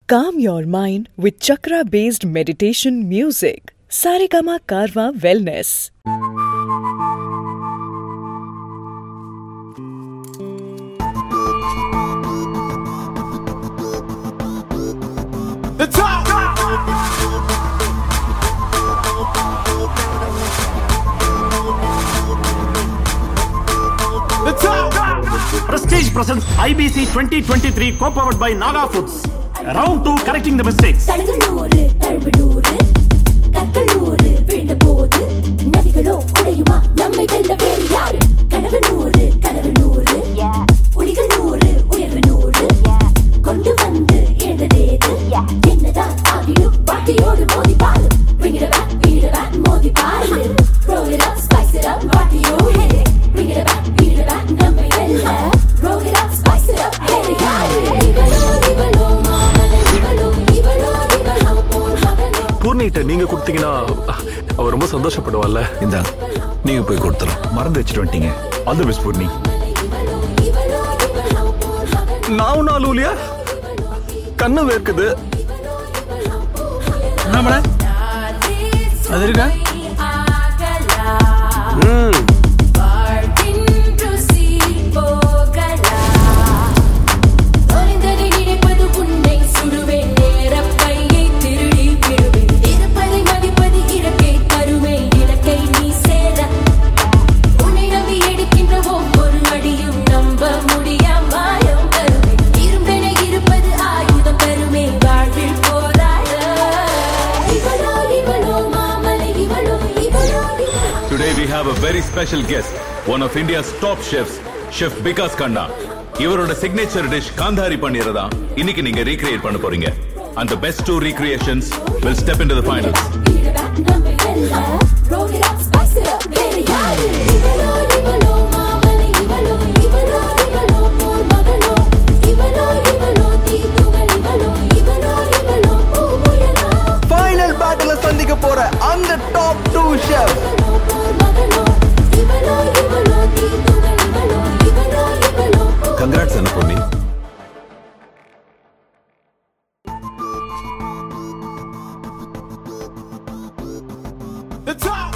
Calm your mind with chakra-based meditation music. Saregama Karwa Wellness. The top. The top. Prestige presents IBC 2023 co-powered by Naga Foods. Round 2 correcting the mistakes. Bring it back, modi pile. Roll it up, spice it up, what do you hit? Bring it back, number one. Roll it up, spice it up, hey, பூர்ணிட்ட நீங்க கொடுத்தீங்கன்னா அவர் ரொம்ப சந்தோஷப்படுவார்ல. இந்தா நீங்க போய் கொடுத்துறோம். மறந்து வச்சுட்டு வந்துட்டீங்க. All the best Poorni. நான் நாலூலியா கண்ணு வேர்க்குது. என்ன மேடம் அது இருக்கா? Today we have a very special guest, one of India's top chefs, Chef Bikas Khanna. இவரோட signature dish காந்தாரி பன்னீர் தான் இன்னைக்கு நீங்க recreate பண்ண போறீங்க. And the best 2 recreations will step into the finals. Final battle சந்திக்க போற அந்த top 2 chef. Congrats Annapurni. The top.